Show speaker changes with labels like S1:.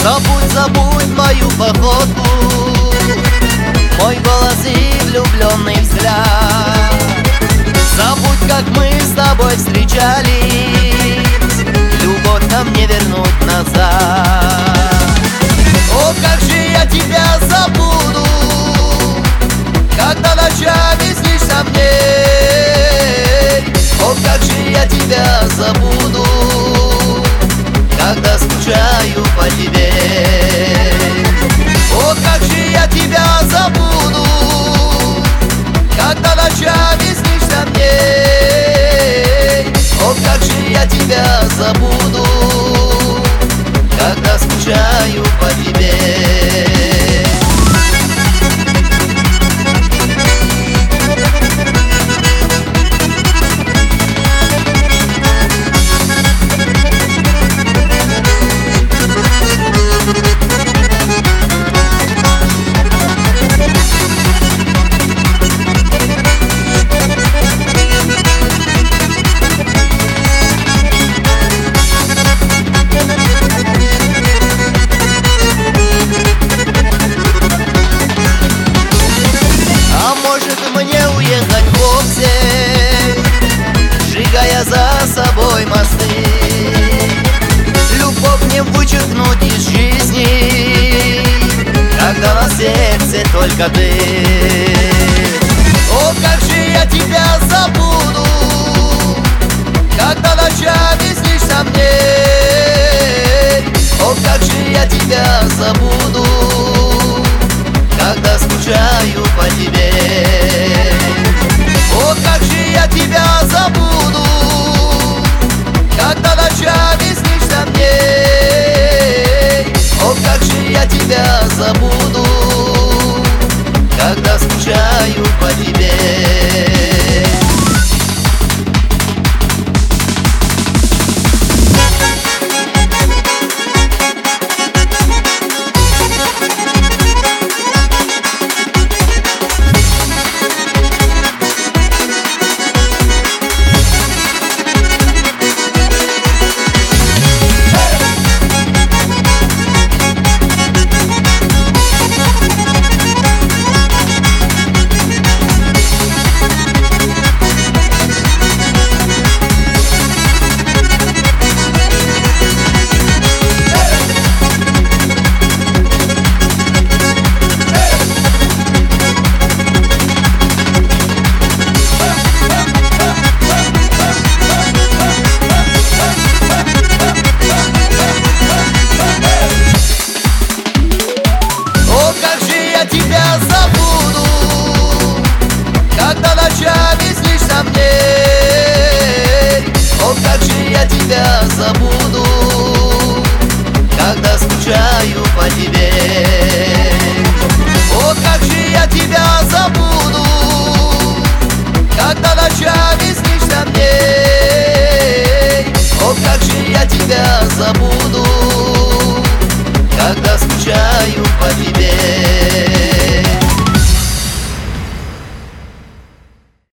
S1: Забудь, забудь мою походку, мой голос и влюбленный взгляд. Забудь, как мы с тобой встречались, любовь нам не вернуть назад. О, как же я тебя забуду, когда ночами снишься мне. О, как же я тебя забуду, когда скучаю по тебе. О, как же я тебя забуду, когда ночами снишься мне. О, как же я тебя забуду, когда скучаю по тебе. Сжигая за собой мосты, любовь не вычеркнуть из жизни, когда на сердце только ты. О, как же я тебя забуду, когда ночами снишься мне. О, как же я тебя забуду, когда скучаю по тебе. О, как же я тебя забуду, когда ночами снишься мне. О, как же я тебя забуду, когда скучаю по тебе. Когда ночами снишься мне. О, как же я тебя забуду, когда скучаю по тебе. О, как же я тебя забуду, когда ночами снишься мне. О, как же я тебя забуду, когда скучаю по тебе.